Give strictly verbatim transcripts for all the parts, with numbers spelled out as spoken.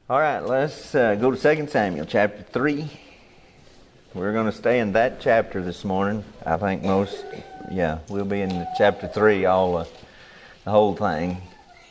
All right, let's uh, go to Second Samuel chapter three. We're going to stay in that chapter this morning. I think most, yeah, we'll be in chapter three, all uh, the whole thing.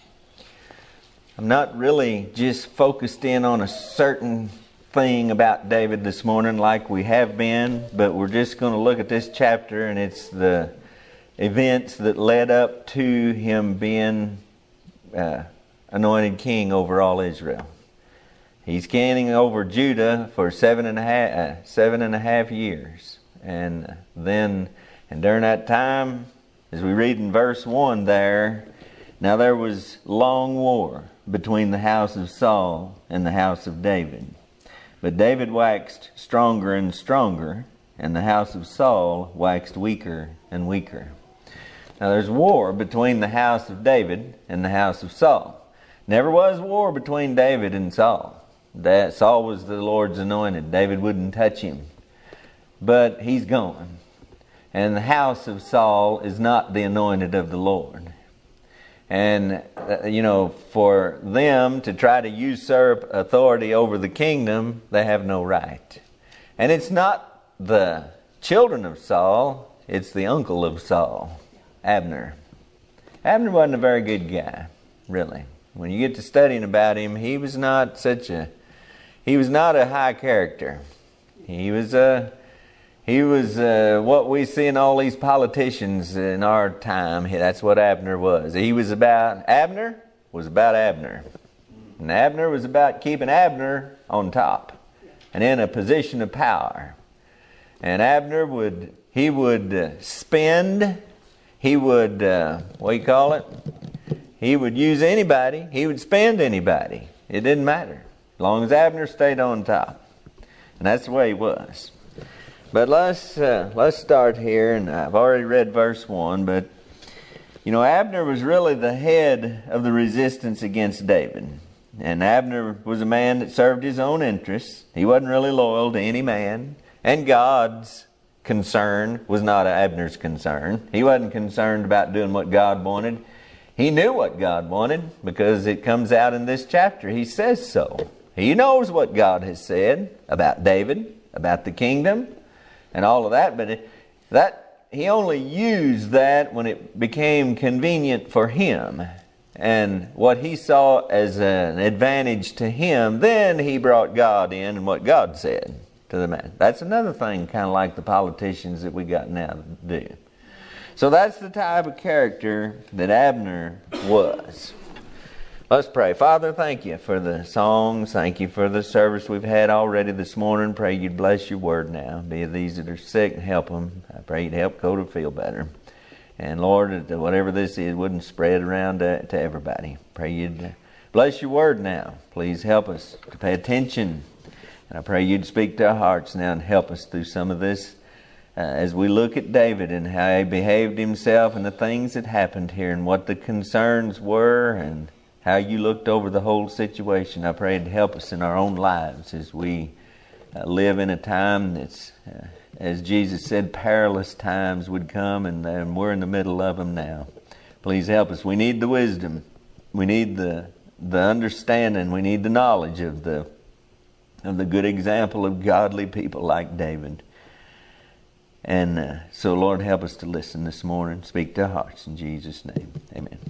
I'm not really just focused in on a certain thing about David this morning like we have been, but we're just going to look at this chapter, and it's the events that led up to him being uh, anointed king over all Israel. He's king over Judah for seven and a half, uh, seven and a half years. And then, and during that time, as we read in verse one there, now there was long war between the house of Saul and the house of David. But David waxed stronger and stronger, and the house of Saul waxed weaker and weaker. Now there's war between the house of David and the house of Saul. Never was war between David and Saul. That Saul was the Lord's anointed. David wouldn't touch him. But he's gone. And the house of Saul is not the anointed of the Lord. And, uh, you know, for them to try to usurp authority over the kingdom, they have no right. And it's not the children of Saul, it's the uncle of Saul, Abner. Abner wasn't a very good guy, really. When you get to studying about him, he was not such a he was not a high character. He was a he was uh, what we see in all these politicians in our time. That's what Abner was. He was about Abner was about Abner, and Abner was about keeping Abner on top and in a position of power. And Abner would he would uh, spend. He would uh, what do you call it? He would use anybody. He would spend anybody. It didn't matter. As long as Abner stayed on top. And that's the way he was. But let's uh, let's start here. And I've already read verse one. But, you know, Abner was really the head of the resistance against David. And Abner was a man that served his own interests. He wasn't really loyal to any man. And God's concern was not Abner's concern. He wasn't concerned about doing what God wanted. He knew what God wanted because it comes out in this chapter. He says so. He knows what God has said about David, about the kingdom, and all of that. But it, that he only used that when it became convenient for him. And what he saw as an advantage to him, then he brought God in and what God said to the man. That's another thing, kind of like the politicians that we got now to do. So that's the type of character that Abner was. Let's pray. Father, thank you for the songs. Thank you for the service we've had already this morning. Pray you'd bless your word now. Be of these that are sick and help them. I pray you'd help Cody feel better. And Lord, that whatever this is wouldn't spread around to, to everybody. Pray you'd bless your word now. Please help us to pay attention. And I pray you'd speak to our hearts now and help us through some of this. Uh, as we look at David and how he behaved himself and the things that happened here and what the concerns were and how you looked over the whole situation, I pray to help us in our own lives as we uh, live in a time that's, uh, as Jesus said, perilous times would come, and, and we're in the middle of them now. Please help us. We need the wisdom. We need the the understanding. We need the knowledge of the of the good example of godly people like David. And uh, so, Lord, help us to listen this morning. Speak to our hearts in Jesus' name. Amen.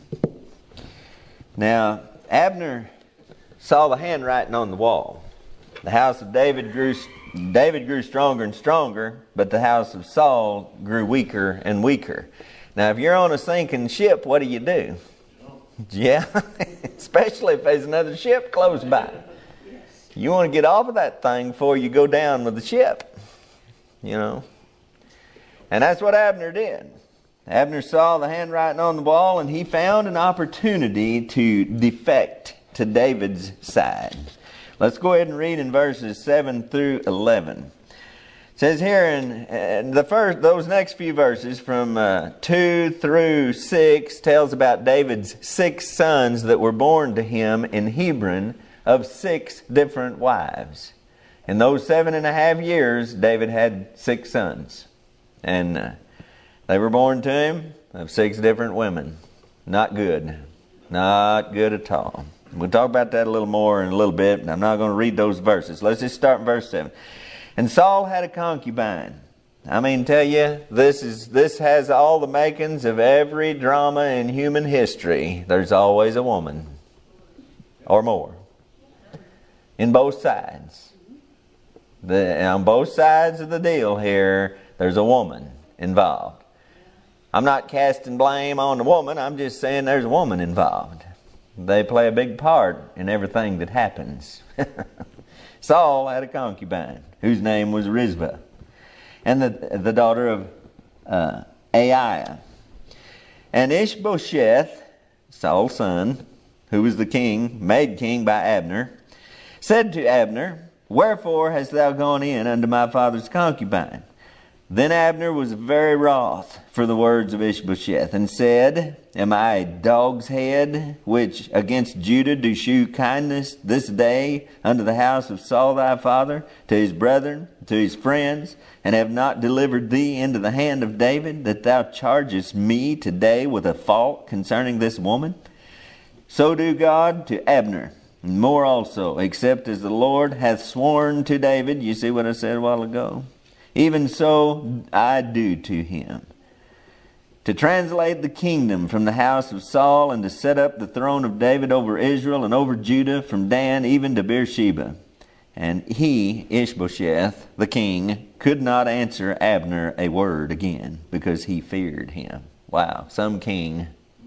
Now, Abner saw the handwriting on the wall. The house of David grew David grew stronger and stronger, but the house of Saul grew weaker and weaker. Now, if you're on a sinking ship, what do you do? Yeah, especially if there's another ship close by. You want to get off of that thing before you go down with the ship, you know. And that's what Abner did. Abner saw the handwriting on the wall, and he found an opportunity to defect to David's side. Let's go ahead and read in verses seven through eleven. It says here in uh, the first, those next few verses from uh, two through six tells about David's six sons that were born to him in Hebron of six different wives. In those seven and a half years, David had six sons. And uh, they were born to him of six different women. Not good. Not good at all. We'll talk about that a little more in a little bit, and I'm not going to read those verses. Let's just start in verse seven. And Saul had a concubine. I mean, tell you, this is this has all the makings of every drama in human history. There's always a woman, or more, in both sides. The, on both sides of the deal here, there's a woman involved. I'm not casting blame on the woman. I'm just saying there's a woman involved. They play a big part in everything that happens. Saul had a concubine whose name was Rizpah, and the the daughter of uh, Aiah. And Ishbosheth, Saul's son, who was the king, made king by Abner, said to Abner, "Wherefore hast thou gone in unto my father's concubine?" Then Abner was very wroth for the words of Ishbosheth, and said, "Am I a dog's head, which against Judah do shew kindness this day unto the house of Saul thy father, to his brethren, to his friends, and have not delivered thee into the hand of David, that thou chargest me today with a fault concerning this woman? So do God to Abner, and more also, except as the Lord hath sworn to David." You see what I said a while ago? "Even so I do to him, to translate the kingdom from the house of Saul, and to set up the throne of David over Israel and over Judah, from Dan even to Beersheba." And he, Ishbosheth, the king, could not answer Abner a word again, because he feared him. Wow, some king.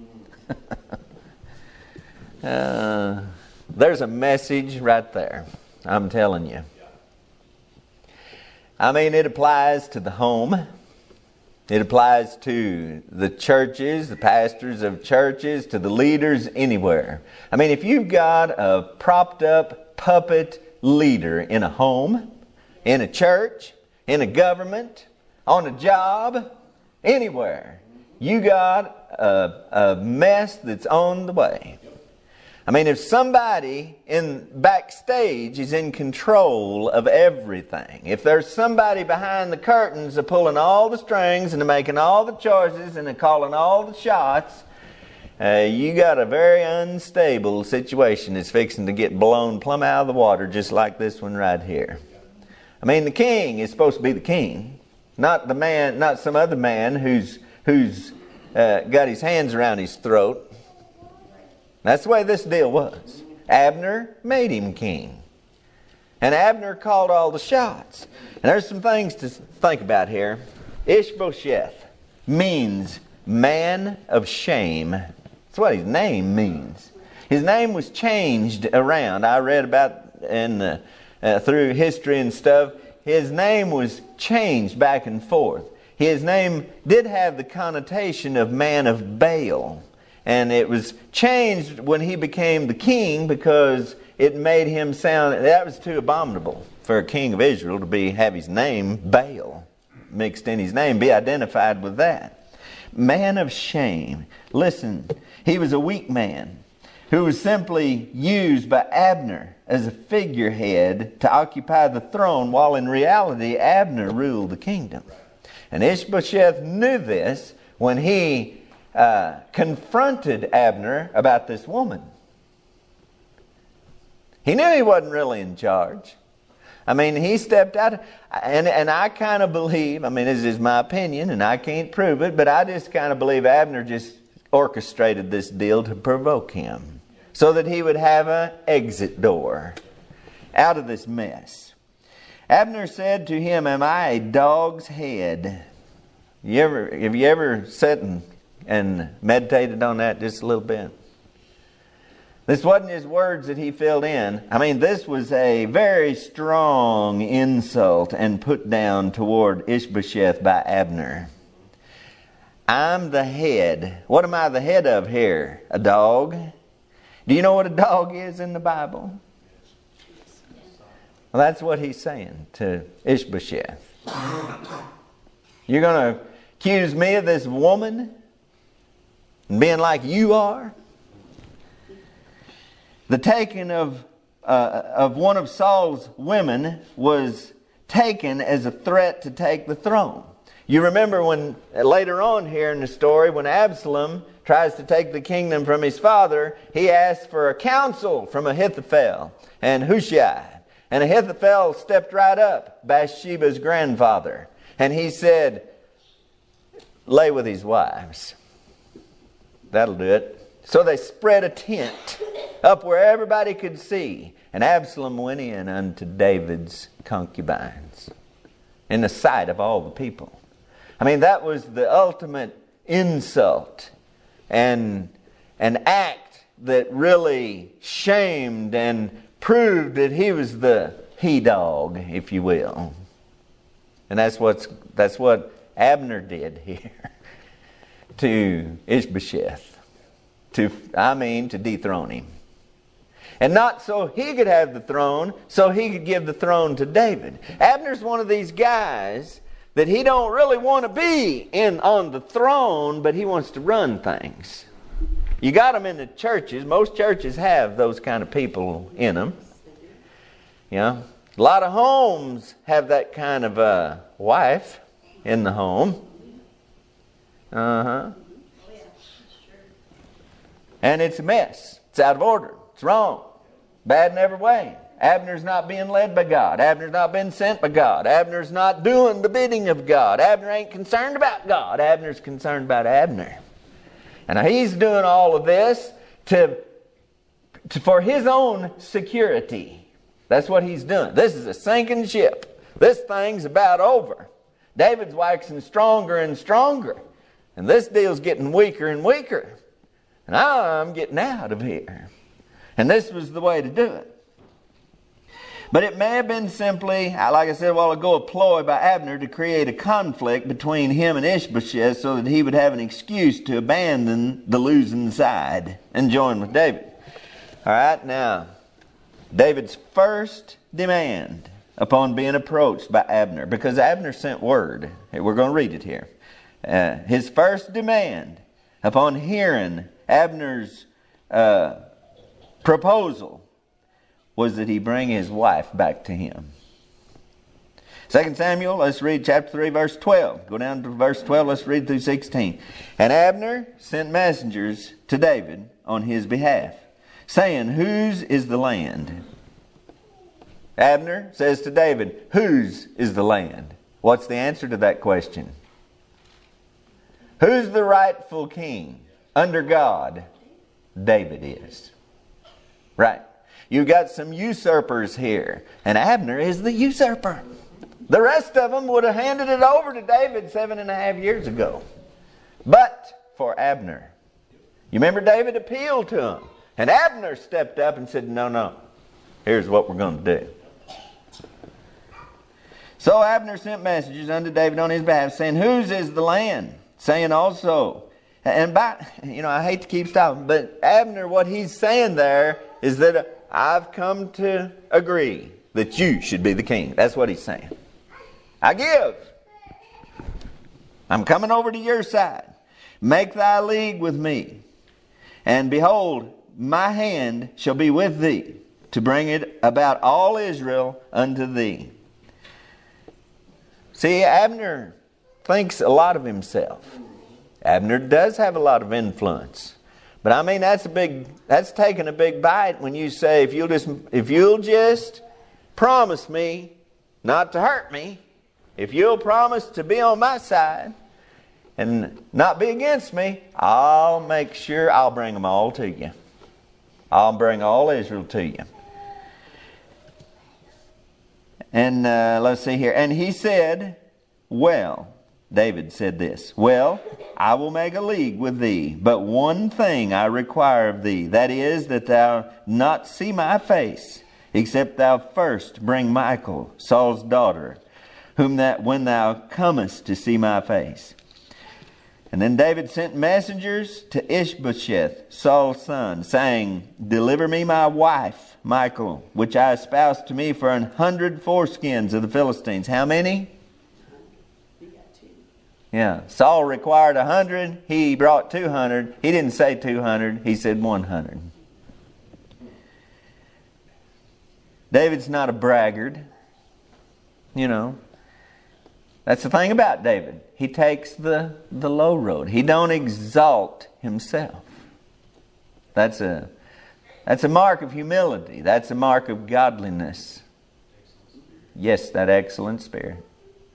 uh, there's a message right there, I'm telling you. I mean, it applies to the home. It applies to the churches, the pastors of churches, to the leaders anywhere. I mean, if you've got a propped up puppet leader in a home, in a church, in a government, on a job, anywhere, you got a, a mess that's on the way. I mean, if somebody in backstage is in control of everything, if there's somebody behind the curtains of pulling all the strings and making all the choices and calling all the shots, uh, you got a very unstable situation that's fixing to get blown plumb out of the water, just like this one right here. I mean, the king is supposed to be the king, not the man, not some other man who's who's uh, got his hands around his throat. That's the way this deal was. Abner made him king. And Abner called all the shots. And there's some things to think about here. Ishbosheth means man of shame. That's what his name means. His name was changed around. I read about in the, uh, through history and stuff. His name was changed back and forth. His name did have the connotation of man of Baal. And it was changed when he became the king, because it made him sound, that was too abominable for a king of Israel to be have his name Baal mixed in his name, be identified with that. Man of shame. Listen, he was a weak man who was simply used by Abner as a figurehead to occupy the throne, while in reality Abner ruled the kingdom. And Ishbosheth knew this when he Uh, confronted Abner about this woman. He knew he wasn't really in charge. I mean, he stepped out, and, and I kind of believe, I mean, this is my opinion, and I can't prove it, but I just kind of believe Abner just orchestrated this deal to provoke him, so that he would have an exit door out of this mess. Abner said to him, "Am I a dog's head?" You ever, have you ever sat and and meditated on that just a little bit? This wasn't his words that he filled in. I mean, this was a very strong insult and put down toward Ishbosheth by Abner. I'm the head. What am I the head of here? A dog? Do you know what a dog is in the Bible? Well, that's what he's saying to Ishbosheth. You're going to accuse me of this woman being like you are? The taking of uh, of one of Saul's women was taken as a threat to take the throne. You remember when later on here in the story, when Absalom tries to take the kingdom from his father, he asks for a counsel from Ahithophel and Hushai. And Ahithophel stepped right up, Bathsheba's grandfather. And he said, lay with his wives. That'll do it. So they spread a tent up where everybody could see. And Absalom went in unto David's concubines in the sight of all the people. I mean, that was the ultimate insult and an act that really shamed and proved that he was the he-dog, if you will. And that's what's that's what Abner did here to Ishbosheth. To I mean to dethrone him. And not so he could have the throne, so he could give the throne to David. Abner's one of these guys that he don't really want to be in on the throne, but he wants to run things. You got them in the churches. Most churches have those kind of people in them. You know, a lot of homes have that kind of uh, wife in the home. Uh-huh. And it's a mess. It's out of order. It's wrong. Bad in every way. Abner's not being led by God. Abner's not being sent by God. Abner's not doing the bidding of God. Abner ain't concerned about God. Abner's concerned about Abner. And he's doing all of this to, to for his own security. That's what he's doing. This is a sinking ship. This thing's about over. David's waxing stronger and stronger. And this deal's getting weaker and weaker. And I'm getting out of here. And this was the way to do it. But it may have been simply, like I said a while ago, a ploy by Abner to create a conflict between him and Ishbosheth so that he would have an excuse to abandon the losing side and join with David. All right, now, David's first demand upon being approached by Abner, because Abner sent word. We're going to read it here. Uh, his first demand upon hearing Abner's uh, proposal was that he bring his wife back to him. Second Samuel, let's read chapter three, verse twelve. Go down to verse twelve, let's read through sixteen. And Abner sent messengers to David on his behalf, saying, whose is the land? Abner says to David, whose is the land? What's the answer to that question? Who's the rightful king under God? David is. Right. You've got some usurpers here. And Abner is the usurper. The rest of them would have handed it over to David seven and a half years ago. But for Abner. You remember David appealed to him. And Abner stepped up and said, no, no. Here's what we're going to do. So Abner sent messengers unto David on his behalf, saying, whose is the land? Saying also, and by, you know, I hate to keep stopping, but Abner, what he's saying there is that I've come to agree that you should be the king. That's what he's saying. I give. I'm coming over to your side. Make thy league with me. And behold, my hand shall be with thee to bring it about all Israel unto thee. See, Abner thinks a lot of himself. Abner does have a lot of influence. But I mean, that's a big, that's taking a big bite when you say, if you'll just, if you'll just promise me not to hurt me, if you'll promise to be on my side and not be against me, I'll make sure I'll bring them all to you. I'll bring all Israel to you. And uh, let's see here. And he said, well, David said this, well, I will make a league with thee, but one thing I require of thee, that is, that thou not see my face, except thou first bring Michal, Saul's daughter, whom that when thou comest to see my face. And then David sent messengers to Ishbosheth, Saul's son, saying, deliver me my wife, Michal, which I espoused to me for an hundred foreskins of the Philistines. How many? Yeah, Saul required a hundred. He brought two hundred. He didn't say two hundred. He said one hundred. David's not a braggart. You know. That's the thing about David. He takes the, the low road. He don't exalt himself. That's a, that's a mark of humility. That's a mark of godliness. Yes, that excellent spirit.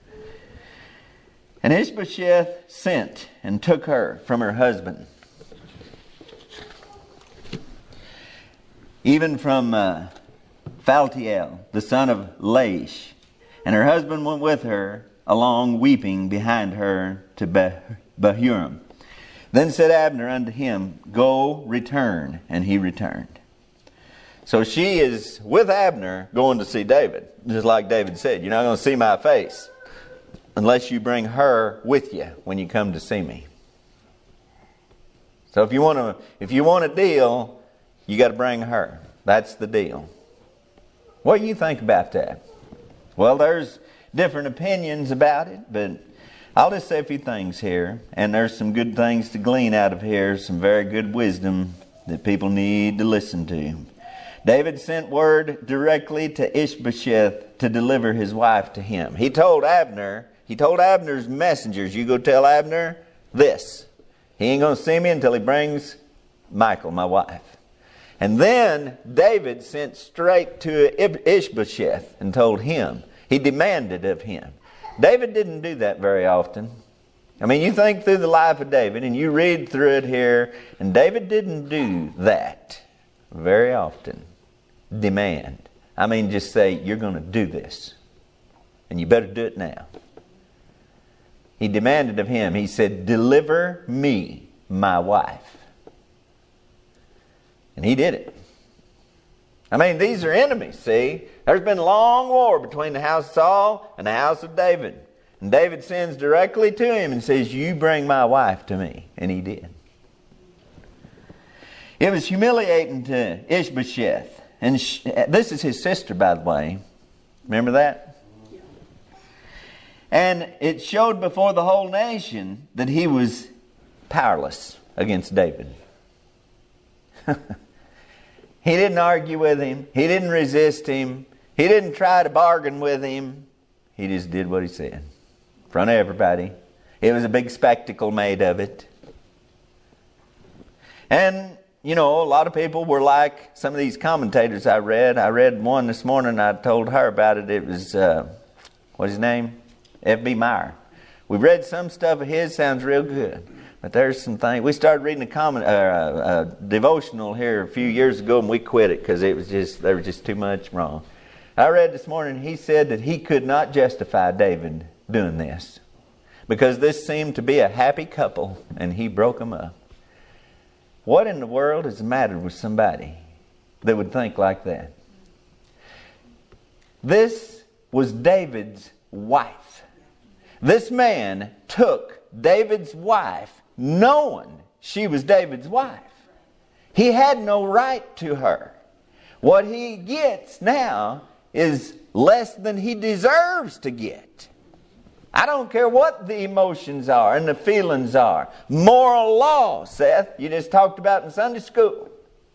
And Ishbosheth sent and took her from her husband, even from uh, Phaltiel, the son of Laish. And her husband went with her along, weeping behind her to Bahurim. Then said Abner unto him, Go, return. And he returned. So she is with Abner going to see David. Just like David said, you're not going to see my face unless you bring her with you when you come to see me. So if you want to, if you want a deal, you got to bring her. That's the deal. What do you think about that? Well, there's different opinions about it, but I'll just say a few things here. And there's some good things to glean out of here, some very good wisdom that people need to listen to. David sent word directly to Ishbosheth to deliver his wife to him. He told Abner, he told Abner's messengers, you go tell Abner this. He ain't going to see me until he brings Michal, my wife. And then David sent straight to Ishbosheth and told him. He demanded of him. David didn't do that very often. I mean, you think through the life of David and you read through it here, and David didn't do that very often. Demand. I mean, just say, you're going to do this. And you better do it now. He demanded of him. He said, deliver me my wife. And he did it. I mean, these are enemies, see? There's been a long war between the house of Saul and the house of David. And David sends directly to him and says, you bring my wife to me. And he did. It was humiliating to Ishbosheth. And she, this is his sister, by the way. Remember that? Yeah. And it showed before the whole nation that he was powerless against David. He didn't argue with him. He didn't resist him. He didn't try to bargain with him. He just did what he said in front of everybody. It was a big spectacle made of it. And you know, a lot of people were like some of these commentators I read. I read one this morning. I told her about it. It was, uh, what's his name? F B Meyer. We read some stuff of his. Sounds real good. But there's some things. We started reading a, comment, uh, a devotional here a few years ago, and we quit it because it was just there was just too much wrong. I read this morning, he said that he could not justify David doing this because this seemed to be a happy couple, and he broke them up. What in the world is the matter with somebody that would think like that? This was David's wife. This man took David's wife knowing she was David's wife. He had no right to her. What he gets now is less than he deserves to get. I don't care what the emotions are and the feelings are. Moral law, Seth, you just talked about in Sunday school.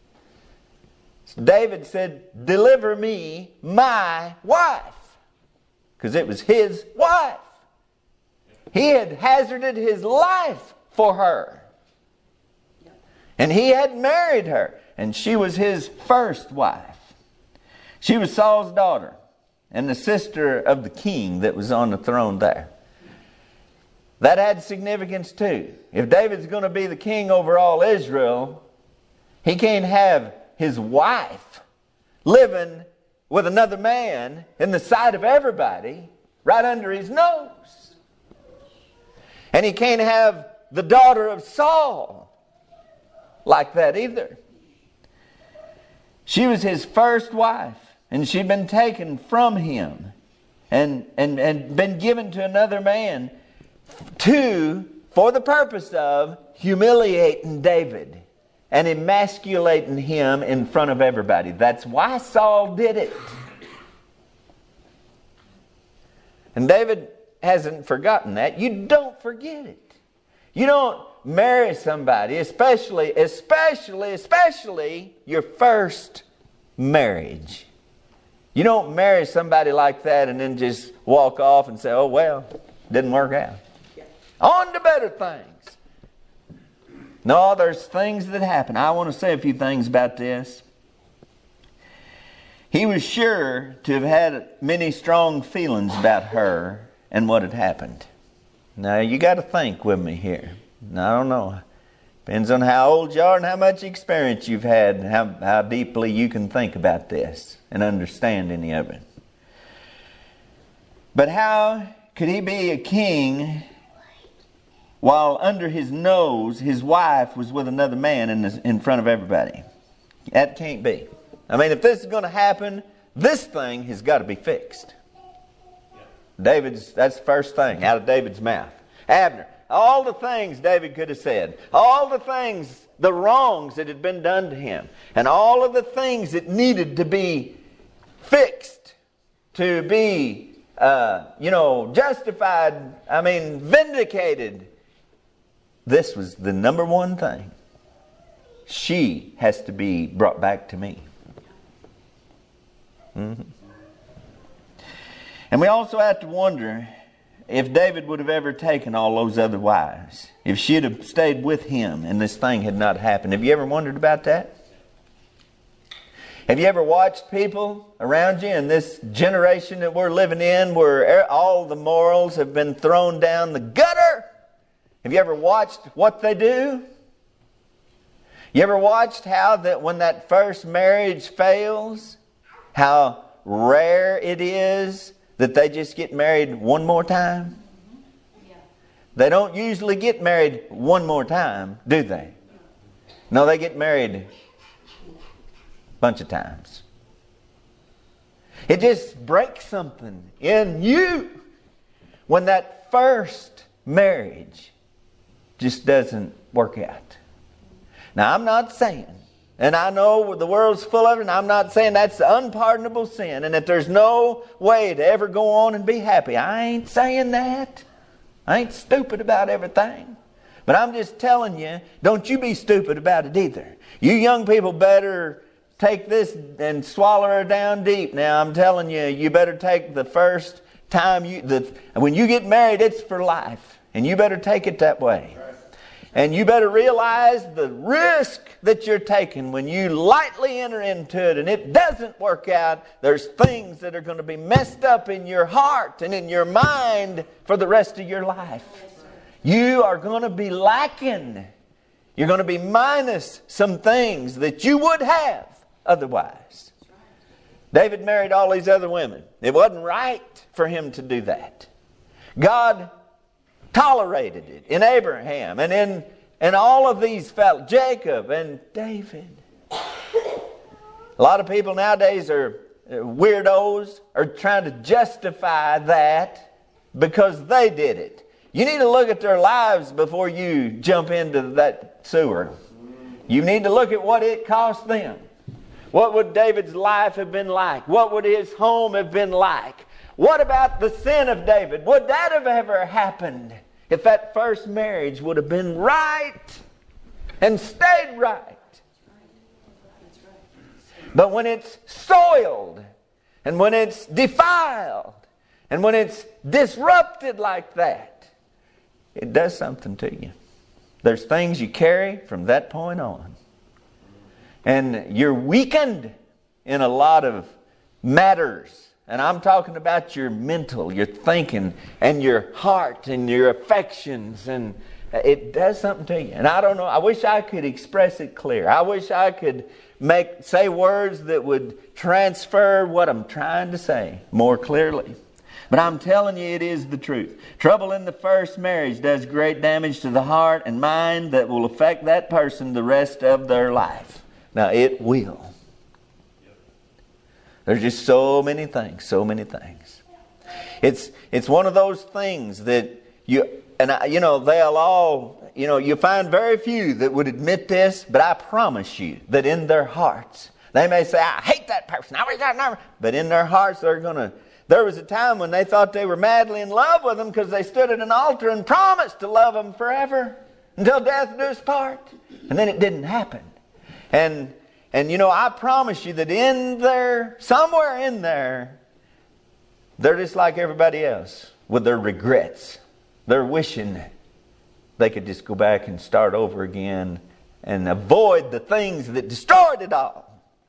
David said, deliver me my wife. Because it was his wife. He had hazarded his life for her. And he had married her. And she was his first wife. She was Saul's daughter and the sister of the king that was on the throne there. That had significance too. If David's going to be the king over all Israel, he can't have his wife living with another man in the sight of everybody right under his nose. And he can't have the daughter of Saul like that either. She was his first wife, and she'd been taken from him and, and, and been given to another man to, for the purpose of humiliating David and emasculating him in front of everybody. That's why Saul did it. And David hasn't forgotten that. You don't forget it. You don't marry somebody, especially, especially, especially your first marriage. You don't marry somebody like that and then just walk off and say, oh, well, Didn't work out. On to better things. No, there's things that happen. I want to say a few things about this. He was sure to have had many strong feelings about her and what had happened. Now, you got to think with me here. Now, I don't know. Depends on how old you are and how much experience you've had and how, how deeply you can think about this and understand any of it. But how could he be a king while under his nose his wife was with another man in, the, in front of everybody? That can't be. I mean, if this is going to happen, this thing has got to be fixed. David's, that's the first thing out of David's mouth. Abner, all the things David could have said, all the things, the wrongs that had been done to him, and all of the things that needed to be fixed, to be, uh, you know, justified, I mean, vindicated. This was the number one thing. She has to be brought back to me. Mm-hmm. And we also have to wonder if David would have ever taken all those other wives, if she'd have stayed with him and this thing had not happened. Have you ever wondered about that? Have you ever watched people around you in this generation that we're living in where all the morals have been thrown down the gutter? Have you ever watched what they do? You ever watched how that when that first marriage fails, how rare it is that they just get married one more time? Yeah. They don't usually get married one more time, do they? No, they get married a bunch of times. It just breaks something in you when that first marriage just doesn't work out. Now, I'm not saying, and I know the world's full of it, and I'm not saying that's unpardonable sin and that there's no way to ever go on and be happy. I ain't saying that. I ain't stupid about everything. But I'm just telling you, don't you be stupid about it either. You young people better take this and swallow her down deep. Now, I'm telling you, you better take the first time you, the, when you get married, it's for life. And you better take it that way. And you better realize the risk that you're taking when you lightly enter into it and it doesn't work out. There's things that are going to be messed up in your heart and in your mind for the rest of your life. You are going to be lacking. You're going to be minus some things that you would have otherwise. David married all these other women. It wasn't right for him to do that. God tolerated it in Abraham and in, in all of these fellows, Jacob and David. A lot of people nowadays are weirdos, are trying to justify that because they did it. You need to look at their lives before you jump into that sewer. You need to look at what it cost them. What would David's life have been like? What would his home have been like? What about the sin of David? Would that have ever happened if that first marriage would have been right and stayed right? But when it's soiled and when it's defiled and when it's disrupted like that, it does something to you. There's things you carry from that point on. And you're weakened in a lot of matters. And I'm talking about your mental, your thinking, and your heart, and your affections. And it does something to you. And I don't know, I wish I could express it clear. I wish I could make say words that would transfer what I'm trying to say more clearly. But I'm telling you, it is the truth. Trouble in the first marriage does great damage to the heart and mind that will affect that person the rest of their life. Now, it will. There's just so many things, so many things. It's it's one of those things that you, and I, you know, they'll all, you know, you find very few that would admit this, but I promise you that in their hearts, they may say, I hate that person, I wish I never, but in their hearts they're going to, there was a time when they thought they were madly in love with them because they stood at an altar and promised to love them forever until death do us part. And then it didn't happen. And And you know, I promise you that in there, somewhere in there, they're just like everybody else with their regrets. They're wishing they could just go back and start over again and avoid the things that destroyed it all.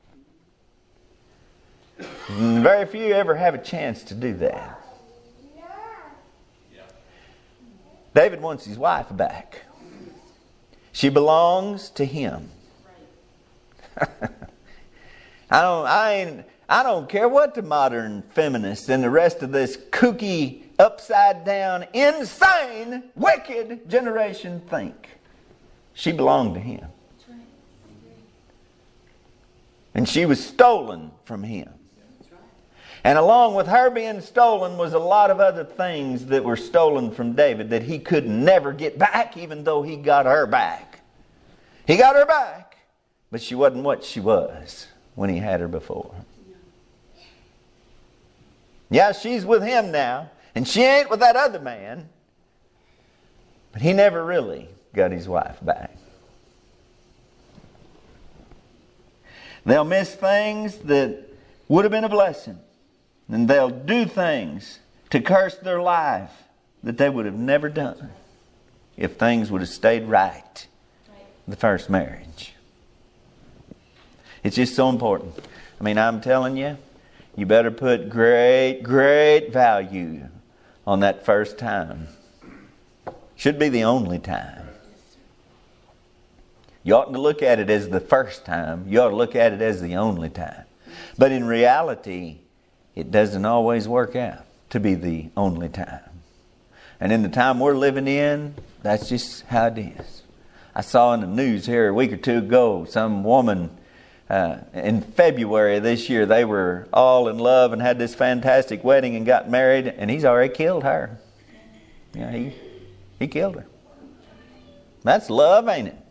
And very few ever have a chance to do that. David wants his wife back. She belongs to him. I don't I ain't I don't care what the modern feminists and the rest of this kooky, upside down, insane, wicked generation think. She belonged to him. And she was stolen from him. And along with her being stolen was a lot of other things that were stolen from David that he could never get back, even though he got her back. He got her back, but she wasn't what she was when he had her before. Yeah, she's with him now, and she ain't with that other man, but he never really got his wife back. They'll miss things that would have been a blessing. And they'll do things to curse their life that they would have never done if things would have stayed right the first marriage. It's just so important. I mean, I'm telling you, you better put great, great value on that first time. Should be the only time. You oughtn't to look at it as the first time. You ought to look at it as the only time. But in reality, it doesn't always work out to be the only time. And in the time we're living in, that's just how it is. I saw in the news here a week or two ago, some woman uh, in February of this year, they were all in love and had this fantastic wedding and got married, and he's already killed her. Yeah, he, he killed her. That's love, ain't it?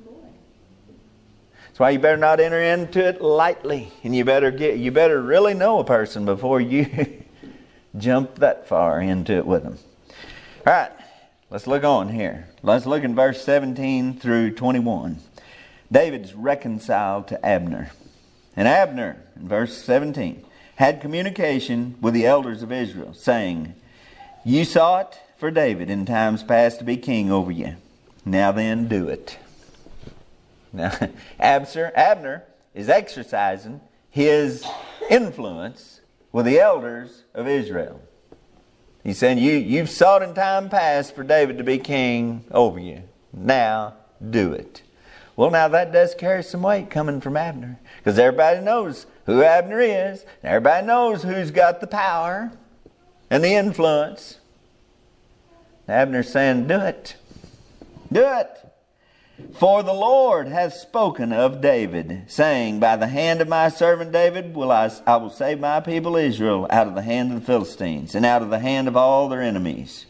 That's why you better not enter into it lightly, and you better get you better really know a person before you jump that far into it with them. All right, let's look on here. Let's look in verse seventeen through twenty-one. David's reconciled to Abner, and Abner, in verse seventeen, had communication with the elders of Israel, saying, "You sought for David in times past to be king over you. Now then, do it." Now, Abner, Abner is exercising his influence with the elders of Israel. He's saying, you, you've sought in time past for David to be king over you. Now, do it. Well, now that does carry some weight coming from Abner. Because everybody knows who Abner is. Everybody knows who's got the power and the influence. Abner's saying, do it. Do it. For the Lord hath spoken of David, saying, by the hand of my servant David will I, I will save my people Israel out of the hand of the Philistines, and out of the hand of all their enemies.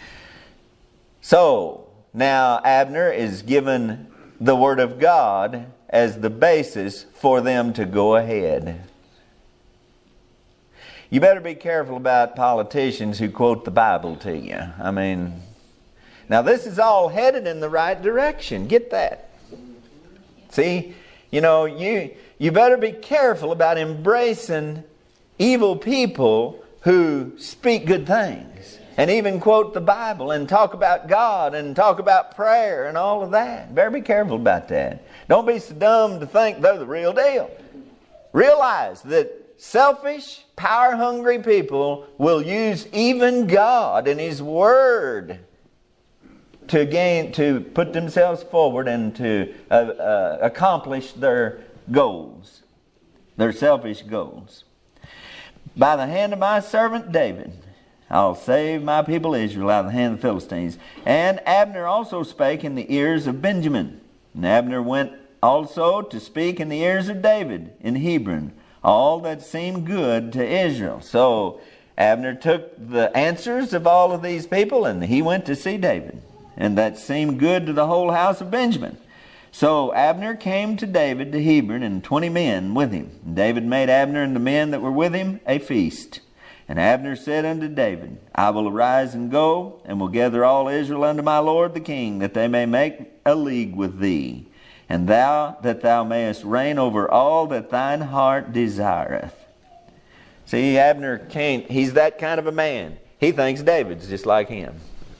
So, now Abner is given the word of God as the basis for them to go ahead. You better be careful about politicians who quote the Bible to you. I mean... Now this is all headed in the right direction. Get that? See, you know, you you better be careful about embracing evil people who speak good things and even quote the Bible and talk about God and talk about prayer and all of that. Better be careful about that. Don't be so dumb to think they're the real deal. Realize that selfish, power-hungry people will use even God and His Word to gain, to put themselves forward and to uh, uh, accomplish their goals, their selfish goals. By the hand of my servant David, I'll save my people Israel out of the hand of the Philistines. And Abner also spake in the ears of Benjamin. And Abner went also to speak in the ears of David in Hebron, all that seemed good to Israel. So Abner took the answers of all of these people, and he went to see David. And that seemed good to the whole house of Benjamin. So Abner came to David to Hebron, and twenty men with him. And David made Abner and the men that were with him a feast. And Abner said unto David, I will arise and go, and will gather all Israel unto my lord the king, that they may make a league with thee, and thou, that thou mayest reign over all that thine heart desireth. See, Abner can't, he's that kind of a man. He thinks David's just like him.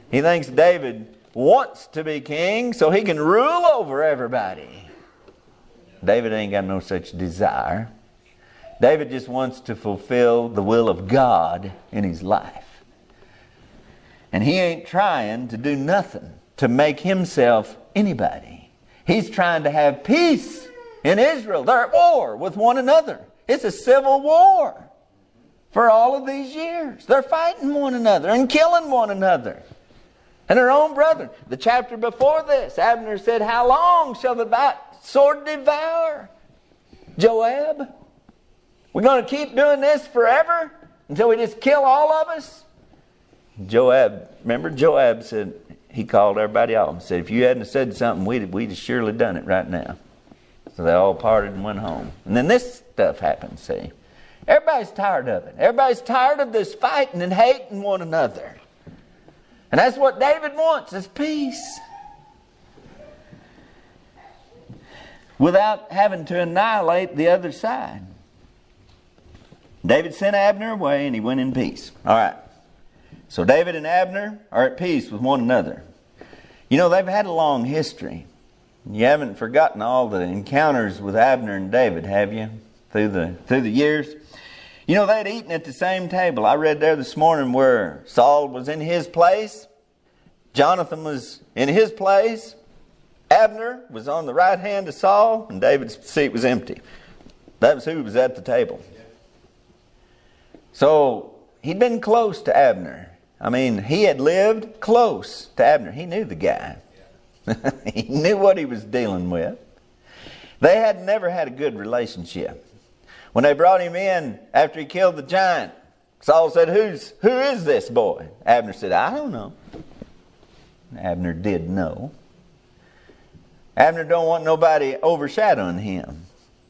He thinks David wants to be king so he can rule over everybody. David ain't got no such desire. David just wants to fulfill the will of God in his life. And he ain't trying to do nothing to make himself anybody. He's trying to have peace in Israel. They're at war with one another. It's a civil war for all of these years. They're fighting one another and killing one another. And their own brethren. The chapter before this, Abner said, how long shall the sword devour Joab? We're going to keep doing this forever until we just kill all of us? Joab, remember Joab said, he called everybody off and said, if you hadn't said something, we'd, we'd have surely done it right now. So they all parted and went home. And then this stuff happened, see. Everybody's tired of it. Everybody's tired of this fighting and hating one another. And that's what David wants, is peace. Without having to annihilate the other side. David sent Abner away and he went in peace. All right. So David and Abner are at peace with one another. You know, they've had a long history. You haven't forgotten all the encounters with Abner and David, have you? Through the through the years. You know, they'd eaten at the same table. I read there this morning where Saul was in his place. Jonathan was in his place. Abner was on the right hand of Saul, and David's seat was empty. That was who was at the table. So he'd been close to Abner. I mean, he had lived close to Abner. He knew the guy. He knew what he was dealing with. They had never had a good relationship. When they brought him in after he killed the giant, Saul said, Who's, who is this boy? Abner said, I don't know. Abner did know. Abner don't want nobody overshadowing him.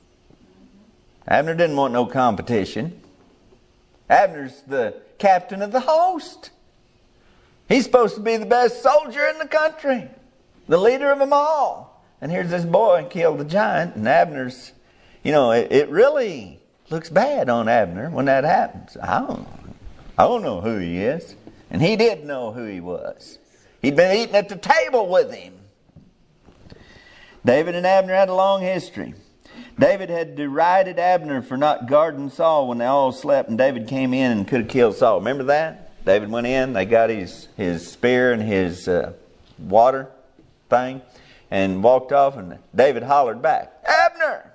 Abner didn't want no competition. Abner's the captain of the host. He's supposed to be the best soldier in the country. The leader of them all. And here's this boy killed the giant. And Abner's, you know, it, it really looks bad on Abner when that happens. I don't, I don't know who he is. And he did know who he was. He'd been eating at the table with him. David and Abner had a long history. David had derided Abner for not guarding Saul when they all slept, and David came in and could have killed Saul. Remember that? David went in, they got his, his spear and his uh, water thing, and walked off, and David hollered back, Abner!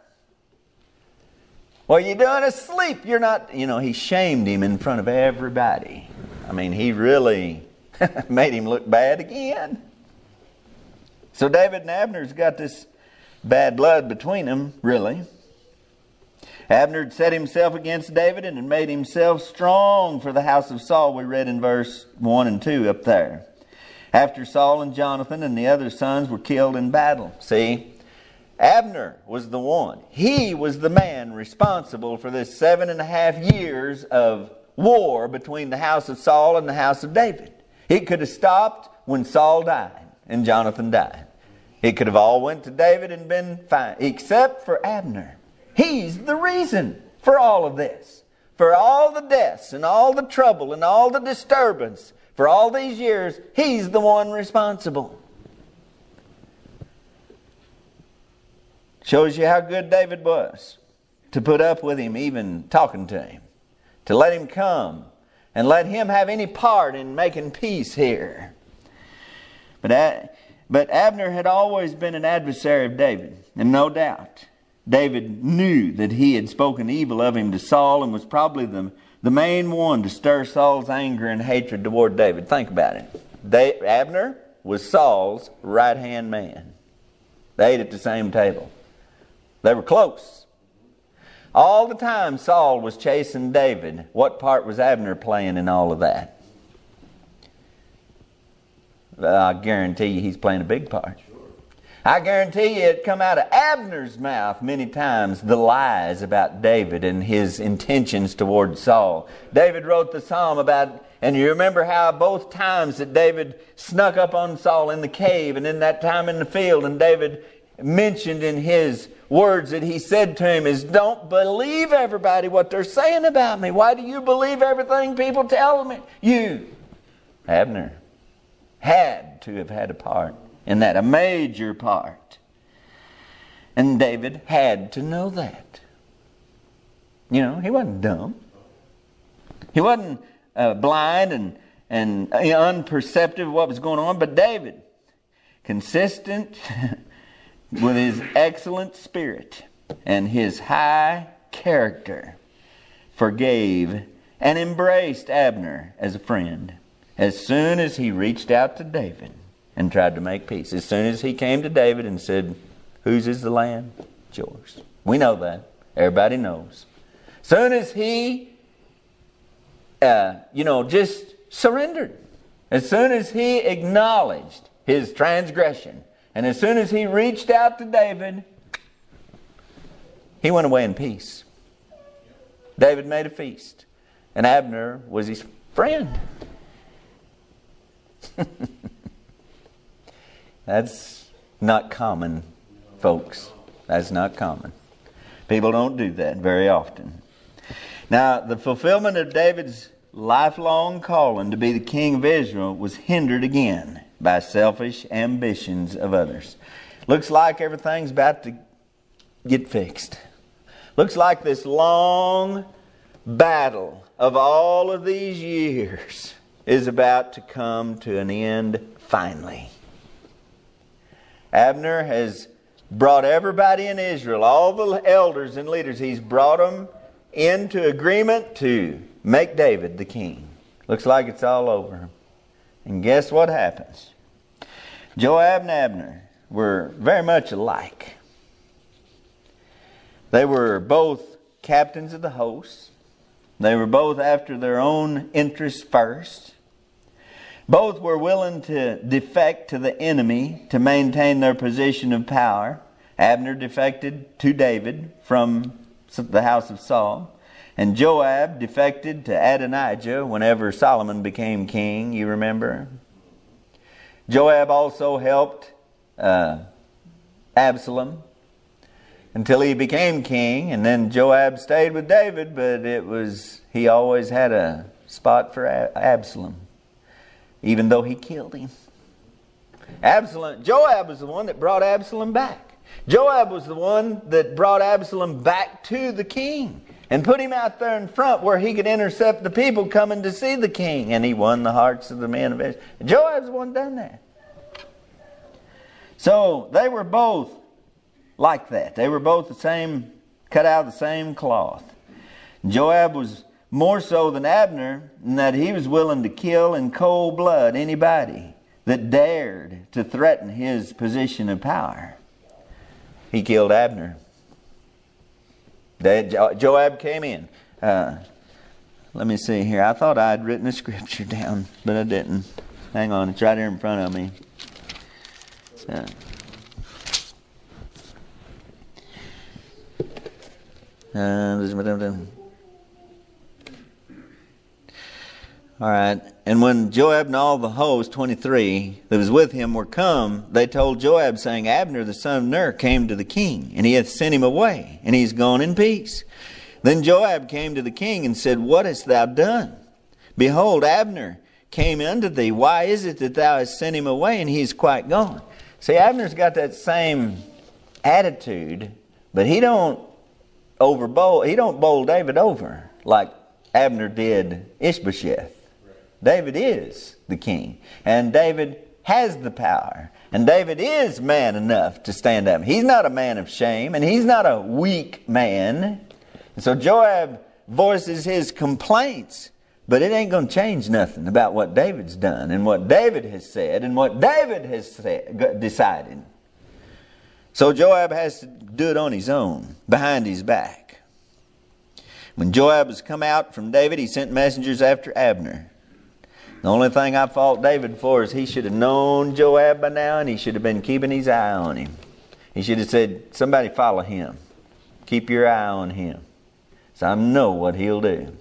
What are you doing asleep? You're not, you know, he shamed him in front of everybody. I mean, he really made him look bad again. So David and Abner's got this bad blood between them, really. Abner had set himself against David and had made himself strong for the house of Saul, we read in verse one and two up there. After Saul and Jonathan and the other sons were killed in battle. See, Abner was the one. He was the man responsible for this seven and a half years of war between the house of Saul and the house of David. It could have stopped when Saul died and Jonathan died. It could have all went to David and been fine, except for Abner. He's the reason for all of this. For all the deaths and all the trouble and all the disturbance for all these years, he's the one responsible. Shows you how good David was to put up with him, even talking to him. To let him come and let him have any part in making peace here. But But Abner had always been an adversary of David, and no doubt David knew that he had spoken evil of him to Saul and was probably the, the main one to stir Saul's anger and hatred toward David. Think about it. They, Abner was Saul's right-hand man. They ate at the same table. They were close. All the time Saul was chasing David, what part was Abner playing in all of that? I guarantee you he's playing a big part. I guarantee you it come out of Abner's mouth many times, the lies about David and his intentions toward Saul. David wrote the psalm about, and you remember how both times that David snuck up on Saul in the cave and in that time in the field, and David mentioned in his words that he said to him is, don't believe everybody what they're saying about me. Why do you believe everything people tell me? You, Abner, had to have had a part in that, a major part. And David had to know that. You know, he wasn't dumb. He wasn't uh, blind and, and unperceptive of what was going on. But David, consistent with his excellent spirit and his high character, forgave and embraced Abner as a friend as soon as he reached out to David and tried to make peace. As soon as he came to David and said, "Whose is the land?" "It's yours." We know that. Everybody knows. As soon as he, uh, you know, just surrendered. As soon as he acknowledged his transgression. And as soon as he reached out to David, he went away in peace. David made a feast. And Abner was his friend. That's not common, folks. That's not common. People don't do that very often. Now, the fulfillment of David's lifelong calling to be the king of Israel was hindered again by selfish ambitions of others. Looks like everything's about to get fixed. Looks like this long battle of all of these years is about to come to an end finally. Abner has brought everybody in Israel, all the elders and leaders, he's brought them into agreement to make David the king. Looks like it's all over. And guess what happens? Joab and Abner were very much alike. They were both captains of the host. They were both after their own interests first. Both were willing to defect to the enemy to maintain their position of power. Abner defected to David from the house of Saul. And Joab defected to Adonijah whenever Solomon became king, you remember? Joab also helped uh, Absalom until he became king. And then Joab stayed with David, but it was he always had a spot for Absalom, even though he killed him. Absalom, Joab was the one that brought Absalom back. Joab was the one that brought Absalom back to the king and put him out there in front where he could intercept the people coming to see the king. And he won the hearts of the men of Israel. Joab's the one that done that. So they were both like that. They were both the same, cut out of the same cloth. Joab was more so than Abner in that he was willing to kill in cold blood anybody that dared to threaten his position of power. He killed Abner. Joab came in. Uh, let me see here. I thought I had written the scripture down, but I didn't. Hang on, it's right here in front of me. Uh, uh, all right. And when Joab and all the host, twenty-three, that was with him were come, they told Joab, saying, Abner the son of Ner came to the king, and he hath sent him away, and he is gone in peace. Then Joab came to the king and said, What hast thou done? Behold, Abner came unto thee. Why is it that thou hast sent him away, and he is quite gone? See, Abner's got that same attitude, but he don't over bowl, he don't bowl David over like Abner did Ishbosheth. David is the king. And David has the power. And David is man enough to stand up. He's not a man of shame. And he's not a weak man. And so Joab voices his complaints. But it ain't going to change nothing about what David's done. And what David has said. And what David has said, decided. So Joab has to do it on his own. Behind his back. When Joab has come out from David, he sent messengers after Abner. The only thing I fault David for is he should have known Joab by now, and he should have been keeping his eye on him. He should have said, somebody follow him. Keep your eye on him. So I know what he'll do.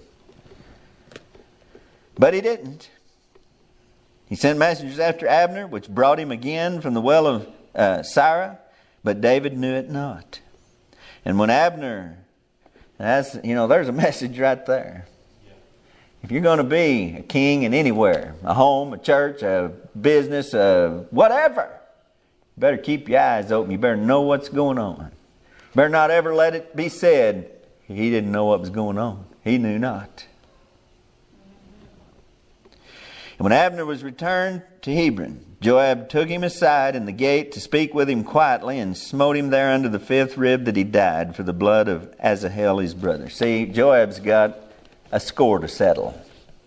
But he didn't. He sent messengers after Abner, which brought him again from the well of uh, Sirah, but David knew it not. And when Abner, that's, you know, there's a message right there. if you're going to be a king in anywhere, a home, a church, a business, a whatever, you better keep your eyes open. You better know what's going on. You better not ever let it be said, he didn't know what was going on. He knew not. And when Abner was returned to Hebron, Joab took him aside in the gate to speak with him quietly and smote him there under the fifth rib that he died for the blood of Asahel his brother. See, Joab's got a score to settle.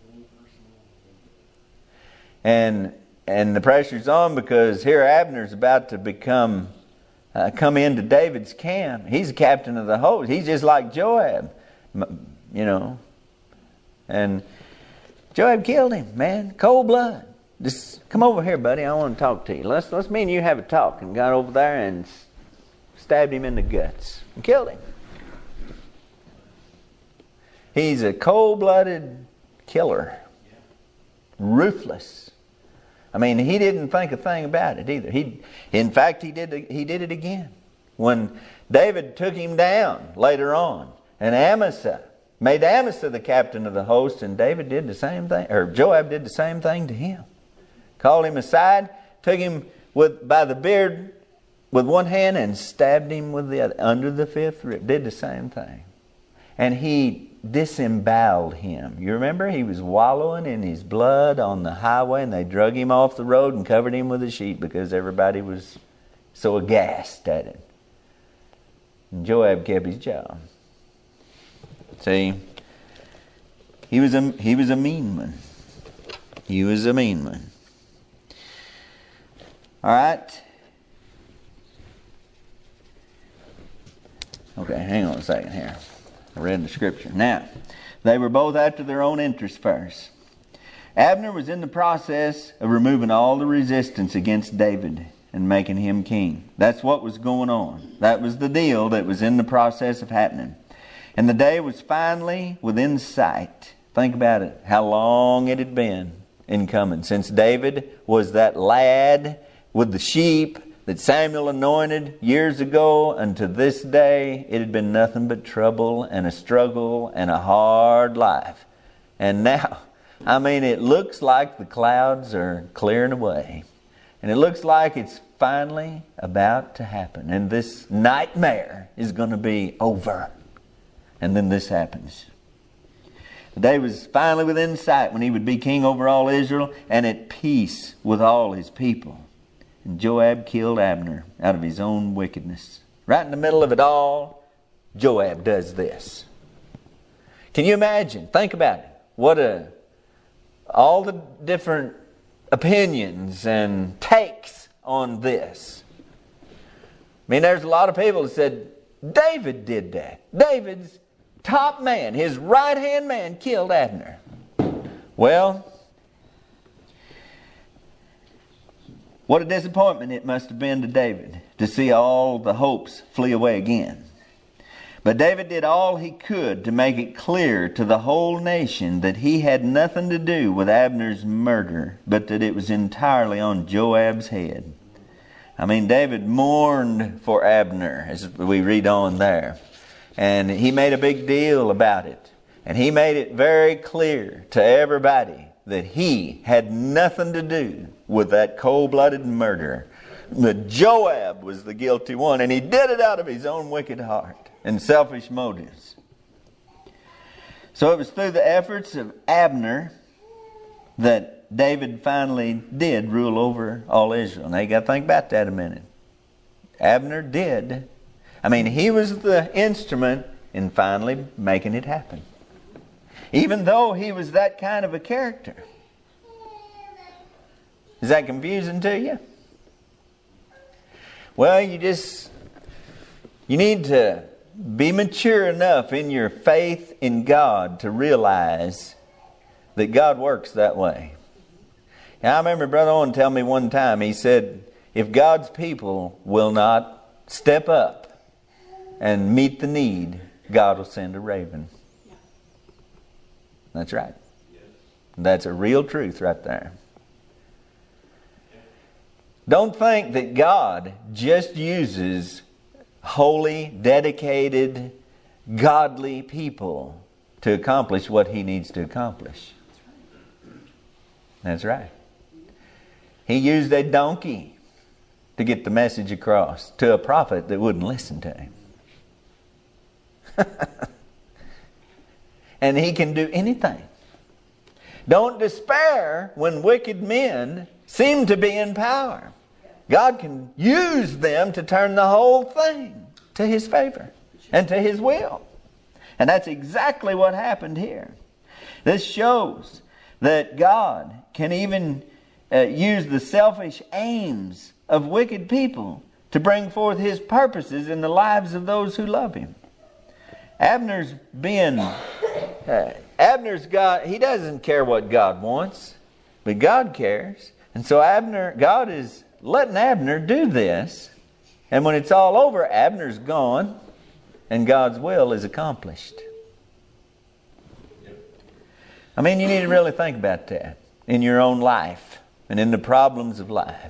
And and the pressure's on because here Abner's about to become, uh, come into David's camp. He's the captain of the host. He's just like Joab, you know. And Joab killed him, man. Cold blood. Just come over here, buddy. I want to talk to you. Let's let's me and you have a talk. And got over there and stabbed him in the guts and killed him. He's a cold-blooded killer, ruthless. I mean, he didn't think a thing about it either. He, in fact, he did he did it again when David took him down later on, and Amasa made Amasa the captain of the host, and David did the same thing, or Joab did the same thing to him. Called him aside, took him with by the beard with one hand, and stabbed him with the other under the fifth rib. Did the same thing, and he disemboweled him. You remember, he was wallowing in his blood on the highway, and they drug him off the road and covered him with a sheet because everybody was so aghast at it. And Joab kept his job. See, he was a he was a mean one. He was a mean one. All right. Okay, hang on a second here. I read the scripture. Now, they were both after their own interests first. Abner was in the process of removing all the resistance against David and making him king. That's what was going on. That was the deal that was in the process of happening. And the day was finally within sight. Think about it, how long it had been in coming. Since David was that lad with the sheep that Samuel anointed years ago, unto this day, it had been nothing but trouble and a struggle and a hard life. And now, I mean, it looks like the clouds are clearing away. And it looks like it's finally about to happen. And this nightmare is going to be over. And then this happens. The day was finally within sight when he would be king over all Israel and at peace with all his people. And Joab killed Abner out of his own wickedness. Right in the middle of it all, Joab does this. Can you imagine? Think about it. What a all the different opinions and takes on this. I mean, there's a lot of people that said David did that. David's top man, his right-hand man, killed Abner. Well, what a disappointment it must have been to David to see all the hopes flee away again. But David did all he could to make it clear to the whole nation that he had nothing to do with Abner's murder, but that it was entirely on Joab's head. I mean, David mourned for Abner, as we read on there. And he made a big deal about it. And he made it very clear to everybody that he had nothing to do with that cold-blooded murder. That Joab was the guilty one, and he did it out of his own wicked heart and selfish motives. So it was through the efforts of Abner that David finally did rule over all Israel. Now you got to think about that a minute. Abner did. I mean, he was the instrument in finally making it happen. Even though he was that kind of a character. Is that confusing to you? Well, you just, you need to be mature enough in your faith in God to realize that God works that way. And I remember Brother Owen telling me one time, he said, if God's people will not step up and meet the need, God will send a raven. That's right. That's a real truth right there. Don't think that God just uses holy, dedicated, godly people to accomplish what he needs to accomplish. That's right. He used a donkey to get the message across to a prophet that wouldn't listen to him. And he can do anything. Don't despair when wicked men seem to be in power. God can use them to turn the whole thing to his favor and to his will. And that's exactly what happened here. This shows that God can even uh, use the selfish aims of wicked people to bring forth his purposes in the lives of those who love him. Abner's being... Uh, Abner's got, he doesn't care what God wants, but God cares. And so Abner, God is letting Abner do this. And when it's all over, Abner's gone and God's will is accomplished. I mean, you need to really think about that in your own life and in the problems of life.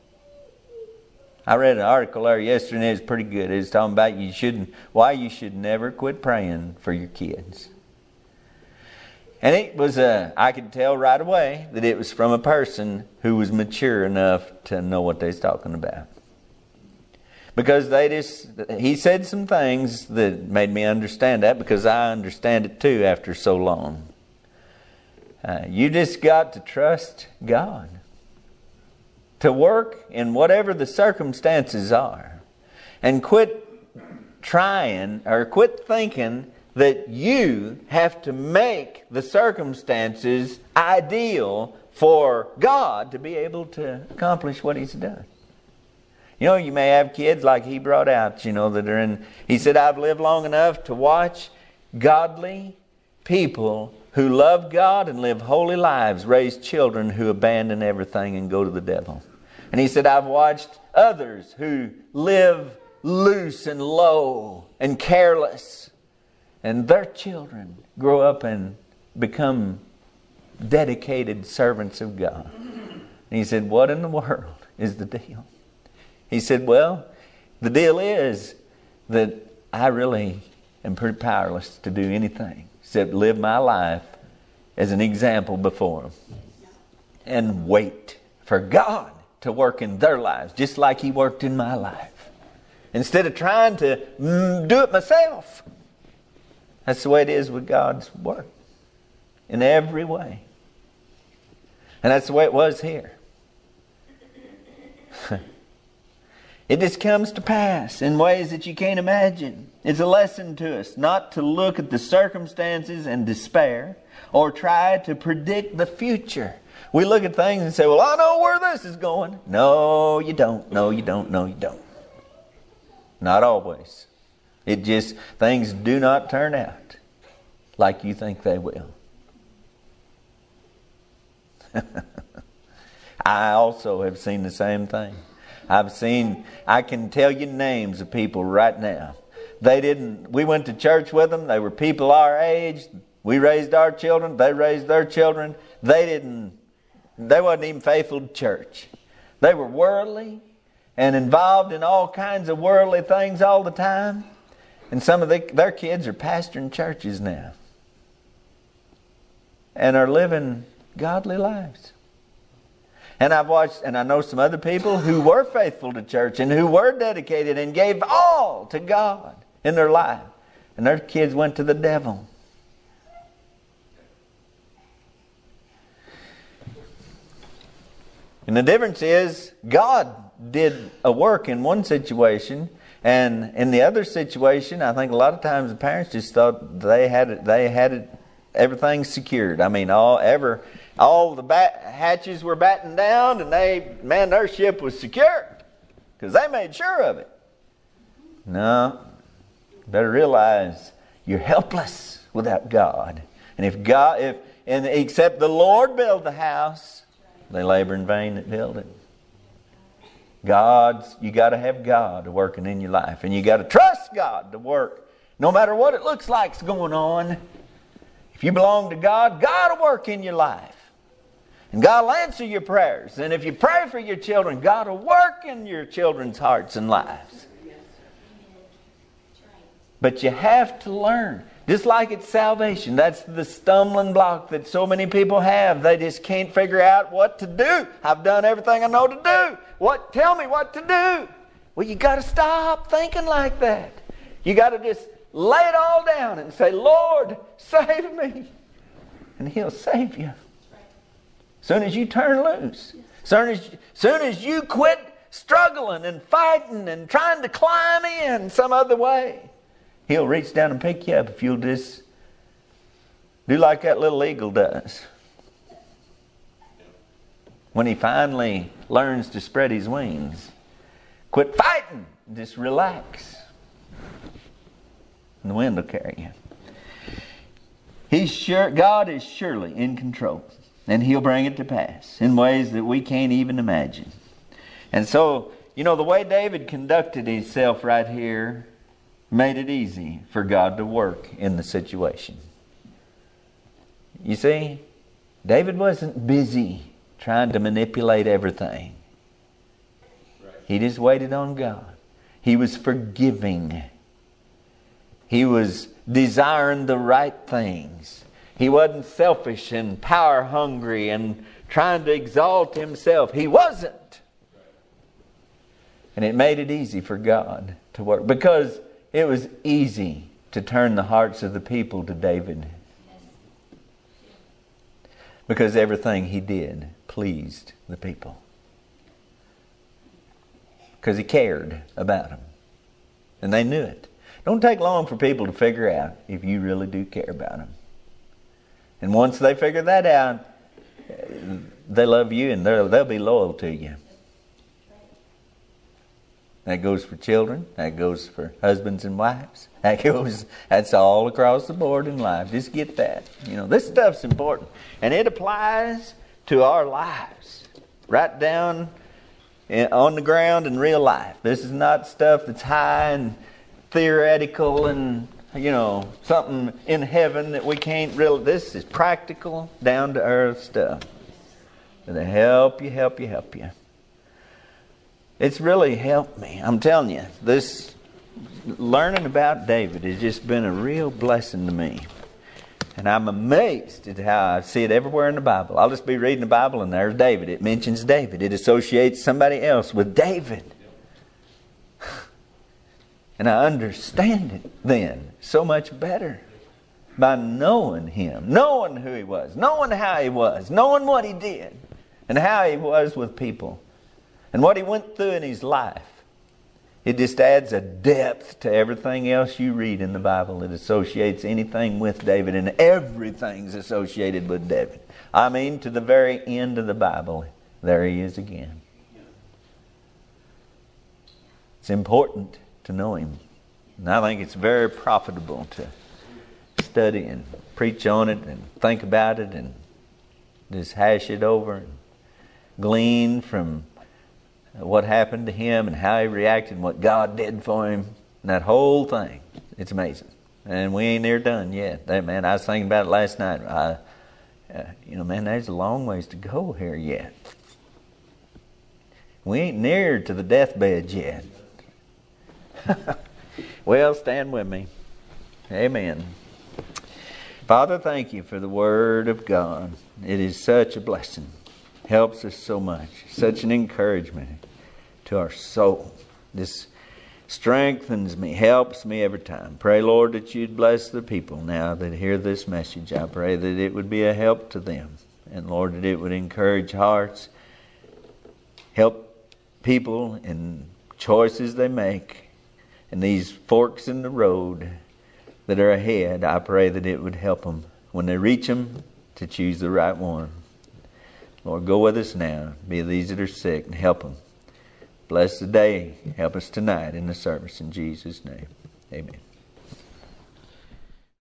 I read an article there yesterday and it was pretty good. It was talking about you shouldn't, why you should never quit praying for your kids. And it was, a, I could tell right away that it was from a person who was mature enough to know what they was talking about. Because they just, he said some things that made me understand that, because I understand it too after so long. Uh, you just got to trust God to work in whatever the circumstances are. And quit trying or quit thinking that you have to make the circumstances ideal for God to be able to accomplish what he's done. You know, you may have kids like he brought out, you know, that are in... He said, I've lived long enough to watch godly people who love God and live holy lives raise children who abandon everything and go to the devil. And he said, I've watched others who live loose and low and careless, and their children grow up and become dedicated servants of God. And he said, what in the world is the deal? He said, well, the deal is that I really am pretty powerless to do anything except live my life as an example before them and wait for God to work in their lives just like he worked in my life. Instead of trying to mm, do it myself. That's the way it is with God's work. In every way. And that's the way it was here. It just comes to pass in ways that you can't imagine. It's a lesson to us not to look at the circumstances and despair or try to predict the future. We look at things and say, well, I know where this is going. No, you don't. No, you don't. No, you don't. Not always. It just, things do not turn out like you think they will. I also have seen the same thing. I've seen, I can tell you names of people right now. They didn't, we went to church with them. They were people our age. We raised our children. They raised their children. They didn't, they wasn't even faithful to church. They were worldly and involved in all kinds of worldly things all the time. And some of the, their kids are pastoring churches now. And are living godly lives. And I've watched, and I know some other people who were faithful to church and who were dedicated and gave all to God in their life. And their kids went to the devil. And the difference is, God did a work in one situation, and in the other situation, I think a lot of times the parents just thought they had it, they had it, everything secured. I mean, all ever. All the bat- hatches were battened down, and they, man, their ship was secure because they made sure of it. No, you better realize you're helpless without God. And if God, if and except the Lord build the house, they labor in vain that build it. God's, you got to have God working in your life, and you got to trust God to work, no matter what it looks like's going on. If you belong to God, God will work in your life. And God will answer your prayers. And if you pray for your children, God will work in your children's hearts and lives. But you have to learn Just like it's salvation. That's the stumbling block that so many people have. They just can't figure out what to do. I've done everything I know to do. What? Tell me what to do. Well, you got to stop thinking like that. You got to just lay it all down and say, Lord, save me. And He'll save you. As soon as you turn loose. As soon as, soon as you quit struggling and fighting and trying to climb in some other way, He'll reach down and pick you up if you'll just do like that little eagle does. When he finally learns to spread his wings. Quit fighting. Just relax. And the wind will carry you. He's sure, God is surely in control. And He'll bring it to pass in ways that we can't even imagine. And so, you know, the way David conducted himself right here made it easy for God to work in the situation. You see, David wasn't busy trying to manipulate everything. He just waited on God. He was forgiving. He was desiring the right things. He wasn't selfish and power hungry and trying to exalt himself. He wasn't. And it made it easy for God to work. Because it was easy to turn the hearts of the people to David. Because everything he did pleased the people. Because he cared about them. And they knew it. Don't take long for people to figure out if you really do care about them. And once they figure that out, they love you and they'll be loyal to you. That goes for children. That goes for husbands and wives. That goes, that's all across the board in life. Just get that. You know, this stuff's important. And it applies to our lives. Right down in, on the ground in real life. This is not stuff that's high and theoretical and, you know, something in heaven that we can't really... This is practical, down to earth stuff. To help you, help you, help you. It's really helped me. I'm telling you, this learning about David has just been a real blessing to me. And I'm amazed at how I see it everywhere in the Bible. I'll just be reading the Bible and there's David. It mentions David. It associates somebody else with David. And I understand it then so much better by knowing him, knowing who he was, knowing how he was, knowing what he did, and how he was with people. And what he went through in his life. It just adds a depth to everything else you read in the Bible. It associates anything with David, and everything's associated with David. I mean, to the very end of the Bible, there he is again. It's important to know him. And I think it's very profitable to study and preach on it and think about it and just hash it over and glean from what happened to him and how he reacted and what God did for him. And that whole thing. It's amazing. And we ain't near done yet. That, man, I was thinking about it last night. I, uh, you know, man, there's a long ways to go here yet. We ain't near to the deathbed yet. Well, stand with me. Amen. Father, thank you for the Word of God. It is such a blessing. Helps us so much. Such an encouragement to our soul. This strengthens me, helps me every time. Pray, Lord, that you'd bless the people now that hear this message. I pray that it would be a help to them. And Lord, that it would encourage hearts. Help people in choices they make. And these forks in the road that are ahead, I pray that it would help them when they reach them to choose the right one. Lord, go with us now. Be these that are sick and help them. Bless the day. Help us tonight in the service. In Jesus' name, amen.